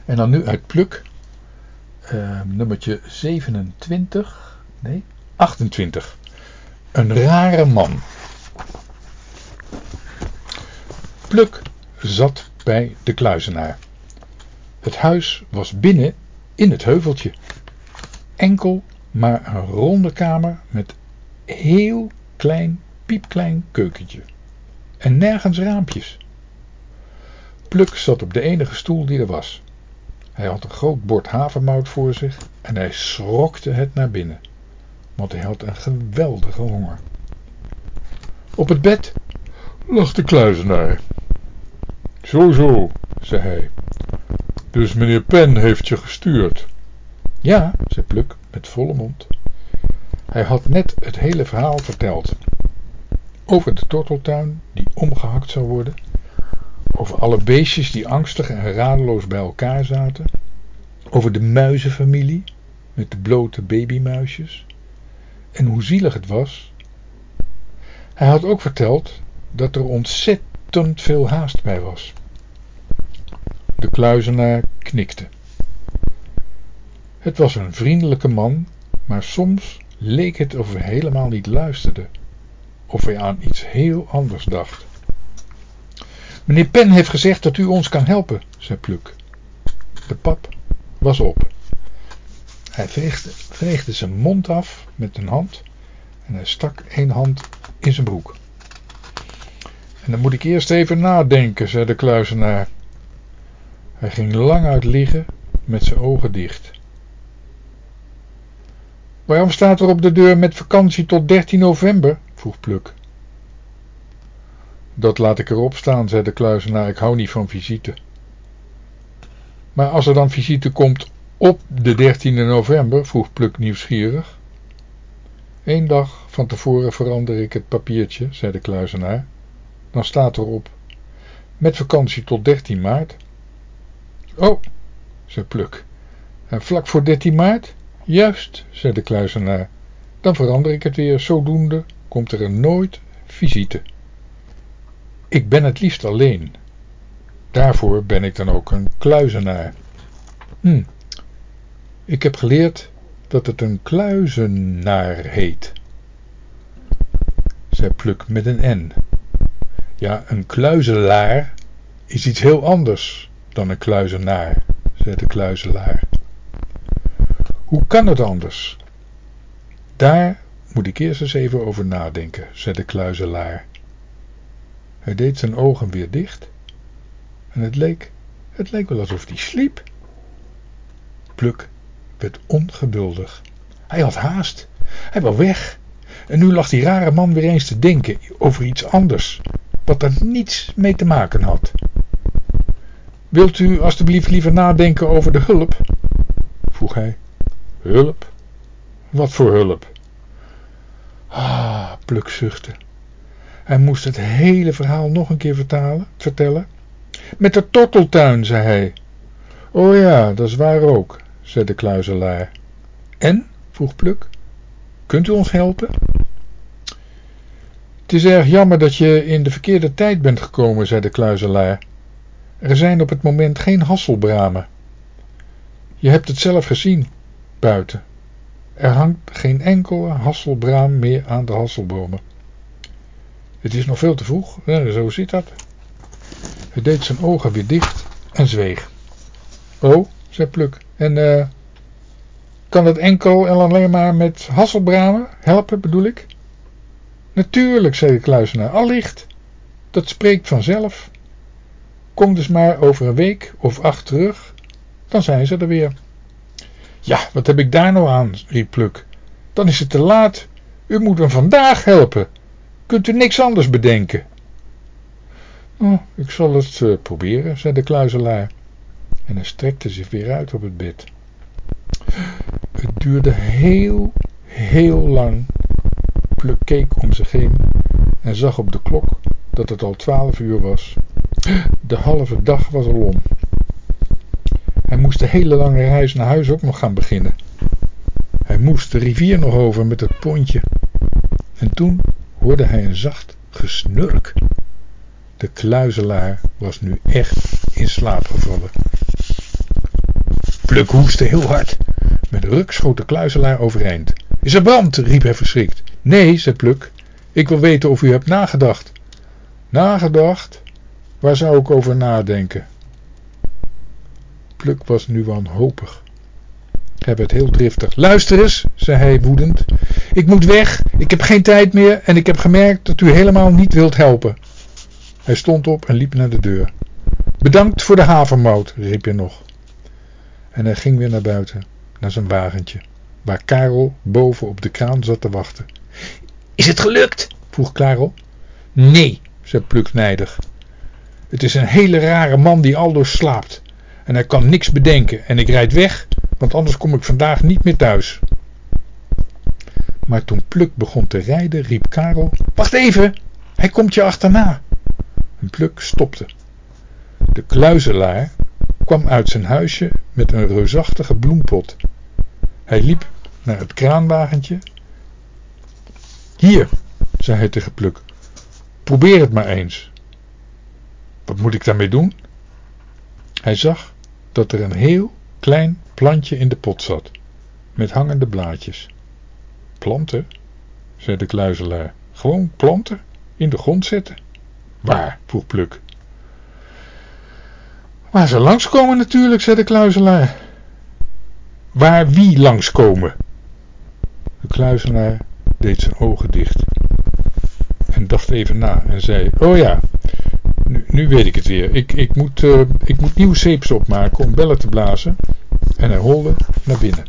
En dan nu uit Pluk, nummertje 28. Een rare man. Pluk zat bij de kluizenaar. Het huis was binnen in het heuveltje. Enkel maar een ronde kamer met heel klein, piepklein keukentje. En nergens raampjes. Pluk zat op de enige stoel die er was. Hij had een groot bord havermout voor zich en hij schrokte het naar binnen, want hij had een geweldige honger. Op het bed lag de kluizenaar. Zo, zei hij. Dus meneer Pen heeft je gestuurd? Ja, zei Pluk met volle mond. Hij had net het hele verhaal verteld. Over de torteltuin die omgehakt zou worden. Over alle beestjes die angstig en radeloos bij elkaar zaten. Over de muizenfamilie met de blote babymuisjes. En hoe zielig het was. Hij had ook verteld dat er ontzettend veel haast bij was. De kluizenaar knikte. Het was een vriendelijke man, maar soms leek het of hij helemaal niet luisterde. Of hij aan iets heel anders dacht. Meneer Pen heeft gezegd dat u ons kan helpen, zei Pluk. De pap was op. Hij veegde zijn mond af met een hand en hij stak één hand in zijn broek. En dan moet ik eerst even nadenken, zei de kluizenaar. Hij ging lang uit liggen met zijn ogen dicht. Waarom staat er op de deur met vakantie tot 13 november? Vroeg Pluk. Dat laat ik erop staan, zei de kluizenaar, ik hou niet van visite. Maar als er dan visite komt op de 13e november, vroeg Pluk nieuwsgierig. 1 dag van tevoren verander ik het papiertje, zei de kluizenaar. Dan staat erop, met vakantie tot 13 maart. Oh, zei Pluk. En vlak voor 13 maart? Juist, zei de kluizenaar. Dan verander ik het weer, zodoende komt er nooit visite. Ik ben het liefst alleen. Daarvoor ben ik dan ook een kluizenaar. Ik heb geleerd dat het een kluizenaar heet, zei Pluk met een N. Ja, een kluizelaar is iets heel anders dan een kluizenaar, zei de kluizelaar. Hoe kan het anders? Daar moet ik eerst eens even over nadenken, zei de kluizelaar. Hij deed zijn ogen weer dicht en het leek wel alsof hij sliep. Pluk werd ongeduldig. Hij had haast. Hij wou weg. En nu lag die rare man weer eens te denken over iets anders, wat er niets mee te maken had. Wilt u alstublieft liever nadenken over de hulp? Vroeg hij. Hulp? Wat voor hulp? Pluk zuchtte. Hij moest het hele verhaal nog een keer vertellen. Met de torteltuin, zei hij. Oh ja, dat is waar ook, zei de kluizelaar. En? Vroeg Pluk. Kunt u ons helpen? Het is erg jammer dat je in de verkeerde tijd bent gekomen, zei de kluizelaar. Er zijn op het moment geen hasselbramen. Je hebt het zelf gezien, buiten. Er hangt geen enkele hasselbraam meer aan de hasselbomen. Het is nog veel te vroeg, zo zit dat. Hij deed zijn ogen weer dicht en zweeg. Oh, zei Pluk, en kan het enkel en alleen maar met hasselbramen helpen, bedoel ik? Natuurlijk, zei de kluizenaar, allicht. Dat spreekt vanzelf. Kom dus maar over een week of 8 terug, dan zijn ze er weer. Ja, wat heb ik daar nou aan, riep Pluk. Dan is het te laat. U moet me vandaag helpen. Kunt u niks anders bedenken? Oh, ik zal het proberen, zei de kluizelaar. En hij strekte zich weer uit op het bed. Het duurde heel lang. Pluk keek om zich heen en zag op de klok dat het al 12 uur was. De halve dag was al om. Hij moest de hele lange reis naar huis ook nog gaan beginnen. Hij moest de rivier nog over met het pontje. En toen hoorde hij een zacht gesnurk. De kluizelaar was nu echt in slaap gevallen. Pluk hoestte heel hard. Met een ruk schoot de kluizelaar overeind. Is er brand? Riep hij verschrikt. Nee, zei Pluk. Ik wil weten of u hebt nagedacht. Nagedacht? Waar zou ik over nadenken? Pluk was nu wanhopig. Hij werd heel driftig. Luister eens, zei hij woedend. Ik moet weg, ik heb geen tijd meer en ik heb gemerkt dat u helemaal niet wilt helpen. Hij stond op en liep naar de deur. Bedankt voor de havermout, riep hij nog. En hij ging weer naar buiten, naar zijn wagentje, waar Karel boven op de kraan zat te wachten. Is het gelukt? Vroeg Karel. Nee, zei Pluk nijdig. Het is een hele rare man die aldoor slaapt. En hij kan niks bedenken en ik rijd weg, want anders kom ik vandaag niet meer thuis. Maar toen Pluk begon te rijden, riep Karel, wacht even, hij komt je achterna. En Pluk stopte. De kluizelaar kwam uit zijn huisje met een reusachtige bloempot. Hij liep naar het kraanwagentje. Hier, zei hij tegen Pluk, probeer het maar eens. Wat moet ik daarmee doen? Hij zag dat er een heel klein plantje in de pot zat, met hangende blaadjes. Planten, zei de kluizelaar. Gewoon planten, in de grond zetten. Waar? Vroeg Pluk. Waar ze langskomen natuurlijk, zei de kluizelaar. Waar wie langskomen? De kluizelaar deed zijn ogen dicht en dacht even na en zei, oh ja, nu weet ik het weer. Ik moet nieuw zeepsop maken om bellen te blazen. En hij holde naar binnen.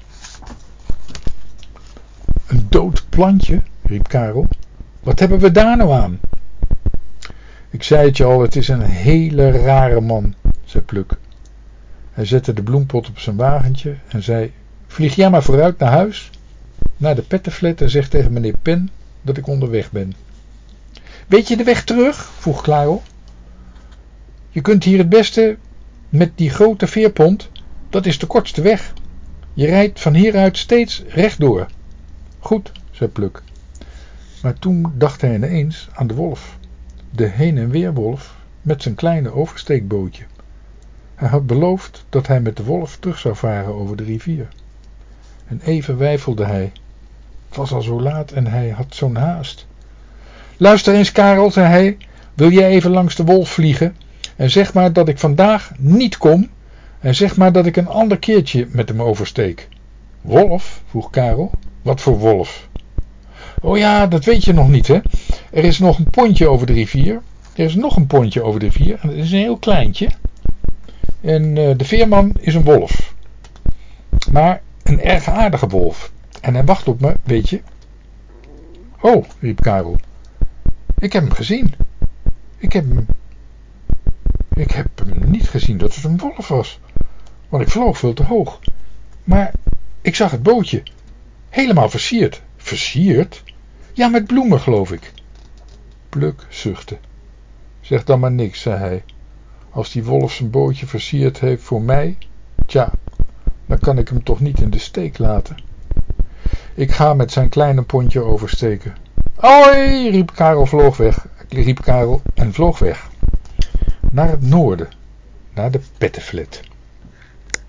Een dood plantje, riep Karel. Wat hebben we daar nou aan? Ik zei het je al, het is een hele rare man, zei Pluk. Hij zette de bloempot op zijn wagentje en zei, vlieg jij maar vooruit naar huis, naar de pettenflat en zeg tegen meneer Pen dat ik onderweg ben. Weet je de weg terug? Vroeg Karel. Je kunt hier het beste met die grote veerpont, dat is de kortste weg. Je rijdt van hieruit steeds rechtdoor. Goed, zei Pluk. Maar toen dacht hij ineens aan de wolf. De heen- en weerwolf met zijn kleine oversteekbootje. Hij had beloofd dat hij met de wolf terug zou varen over de rivier. En even weifelde hij. Het was al zo laat en hij had zo'n haast. Luister eens, Karel, zei hij. Wil jij even langs de wolf vliegen? En zeg maar dat ik vandaag niet kom. En zeg maar dat ik een ander keertje met hem oversteek. Wolf? Vroeg Karel. Wat voor wolf? Oh ja, dat weet je nog niet, hè? Er is nog een pontje over de rivier. Er is nog een pontje over de rivier. En dat is een heel kleintje. En de veerman is een wolf. Maar een erg aardige wolf. En hij wacht op me, weet je. Oh, riep Karel. Ik heb hem gezien. Ik heb hem niet gezien dat het een wolf was. Want ik vloog veel te hoog. Maar ik zag het bootje. Helemaal versierd. Versierd? Ja, met bloemen, geloof ik. Pluk zuchtte. Zeg dan maar niks, zei hij. Als die wolf zijn bootje versierd heeft voor mij, tja, dan kan ik hem toch niet in de steek laten. Ik ga met zijn kleine pontje oversteken. Hoi, riep Karel en vloog weg. Naar het noorden, naar de pettenflat.